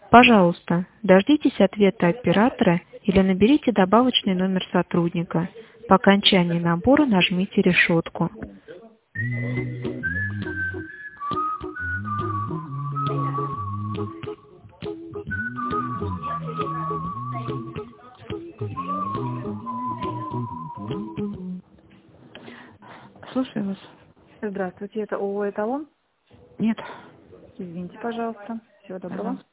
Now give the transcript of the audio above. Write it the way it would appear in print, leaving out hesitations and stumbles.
Пожалуйста, дождитесь ответа оператора или наберите добавочный номер сотрудника. По окончании набора нажмите решетку. Слушаю вас. Здравствуйте, это ООО «Эталон». Нет. Извините, пожалуйста. Всего доброго. Пожалуйста.